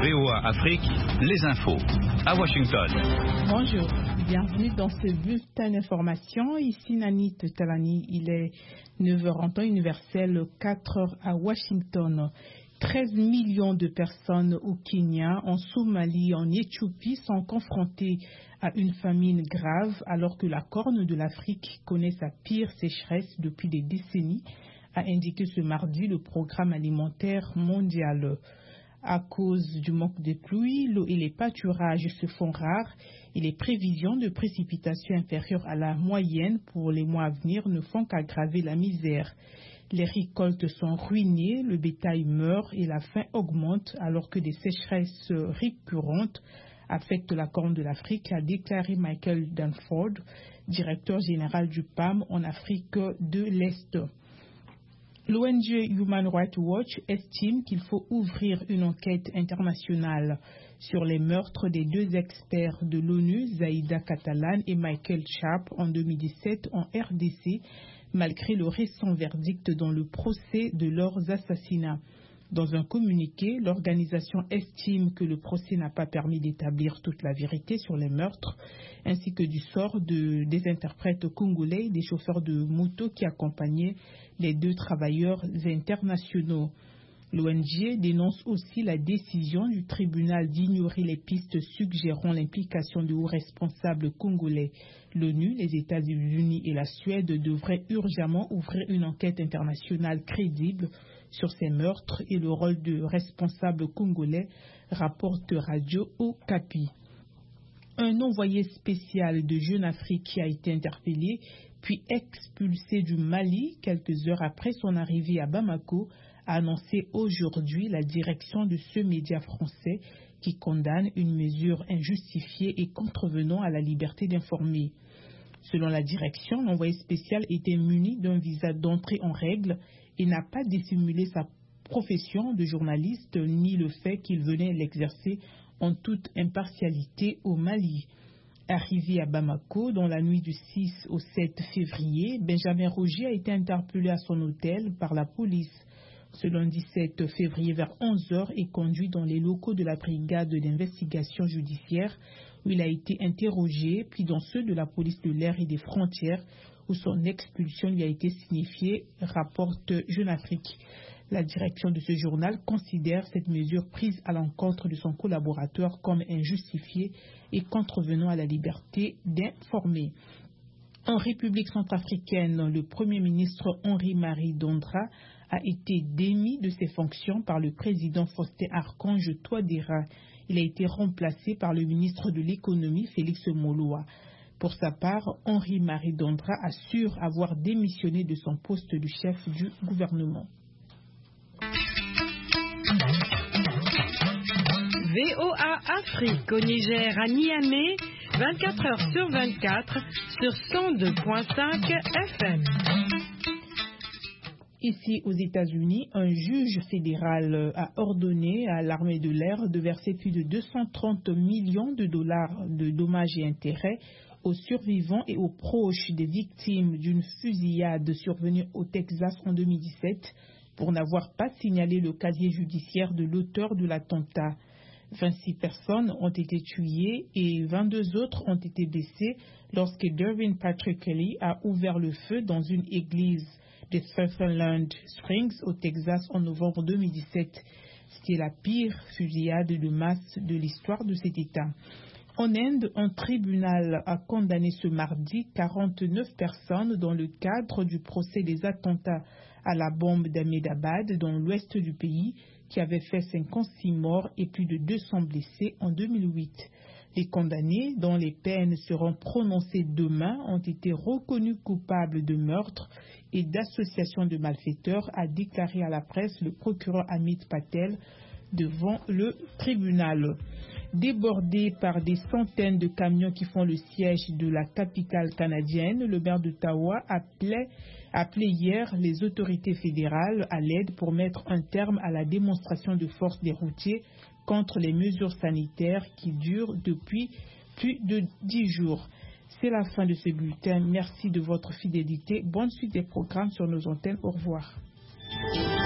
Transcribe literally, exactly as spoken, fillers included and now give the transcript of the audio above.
V O A Afrique, les infos à Washington. Bonjour, bienvenue dans ce bulletin d'information. Ici Nanit Talani, il est neuf heures en temps universel, quatre heures à Washington. treize millions de personnes au Kenya, en Somalie, en Éthiopie sont confrontées à une famine grave alors que la Corne de l'Afrique connaît sa pire sécheresse depuis des décennies, a indiqué ce mardi le Programme alimentaire mondial. À cause du manque de pluie, l'eau et les pâturages se font rares et les prévisions de précipitations inférieures à la moyenne pour les mois à venir ne font qu'aggraver la misère. Les récoltes sont ruinées, le bétail meurt et la faim augmente alors que des sécheresses récurrentes affectent la Corne de l'Afrique, a déclaré Michael Danford, directeur général du P A M en Afrique de l'Est. L'O N G Human Rights Watch estime qu'il faut ouvrir une enquête internationale sur les meurtres des deux experts de l'ONU, Zaïda Catalan et Michael Sharp, en deux mille dix-sept en R D C, malgré le récent verdict dans le procès de leurs assassinats. Dans un communiqué, l'organisation estime que le procès n'a pas permis d'établir toute la vérité sur les meurtres, ainsi que du sort de, des interprètes congolais et des chauffeurs de moto qui accompagnaient les deux travailleurs internationaux. L'O N G dénonce aussi la décision du tribunal d'ignorer les pistes suggérant l'implication de hauts responsables congolais. L'ONU, les États-Unis et la Suède devraient urgemment ouvrir une enquête internationale crédible sur ces meurtres et le rôle de responsables congolais, rapporte Radio Okapi. Un envoyé spécial de Jeune Afrique qui a été interpellé puis expulsé du Mali quelques heures après son arrivée à Bamako a annoncé aujourd'hui la direction de ce média français qui condamne une mesure injustifiée et contrevenant à la liberté d'informer. Selon la direction, l'envoyé spécial était muni d'un visa d'entrée en règle et n'a pas dissimulé sa profession de journaliste ni le fait qu'il venait l'exercer en toute impartialité au Mali. Arrivé à Bamako dans la nuit du six au sept février, Benjamin Roger a été interpellé à son hôtel par la police. Ce lundi sept février vers onze heures est conduit dans les locaux de la brigade d'investigation judiciaire où il a été interrogé, puis dans ceux de la police de l'air et des frontières où son expulsion lui a été signifiée, rapporte Jeune Afrique. La direction de ce journal considère cette mesure prise à l'encontre de son collaborateur comme injustifiée et contrevenant à la liberté d'informer. En République centrafricaine, le Premier ministre Henri-Marie Dondra a été démis de ses fonctions par le président Faustin Archange Touadéra. Il a été remplacé par le ministre de l'économie Félix Moloa. Pour sa part, Henri-Marie Dondra assure avoir démissionné de son poste de chef du gouvernement. V O A Afrique au Niger à Niamey, vingt-quatre heures sur vingt-quatre sur cent deux virgule cinq F M. Ici aux États-Unis, un juge fédéral a ordonné à l'armée de l'air de verser plus de deux cent trente millions de dollars de dommages et intérêts aux survivants et aux proches des victimes d'une fusillade survenue au Texas en deux mille dix-sept pour n'avoir pas signalé le casier judiciaire de l'auteur de l'attentat. vingt-six personnes ont été tuées et vingt-deux autres ont été blessées lorsque Derwin Patrick Kelly a ouvert le feu dans une église de Sutherland Springs au Texas en novembre deux mille dix-sept. C'était la pire fusillade de masse de l'histoire de cet État. En Inde, un tribunal a condamné ce mardi quarante-neuf personnes dans le cadre du procès des attentats à la bombe d'Ahmedabad dans l'ouest du pays qui avait fait cinquante-six morts et plus de deux cents blessés en deux mille huit. Les condamnés, dont les peines seront prononcées demain, ont été reconnus coupables de meurtre et d'association de malfaiteurs, a déclaré à la presse le procureur Amit Patel devant le tribunal. Débordé par des centaines de camions qui font le siège de la capitale canadienne, le maire d'Ottawa appelait, appelait hier les autorités fédérales à l'aide pour mettre un terme à la démonstration de force des routiers contre les mesures sanitaires qui durent depuis plus de dix jours. C'est la fin de ce bulletin. Merci de votre fidélité. Bonne suite des programmes sur nos antennes. Au revoir.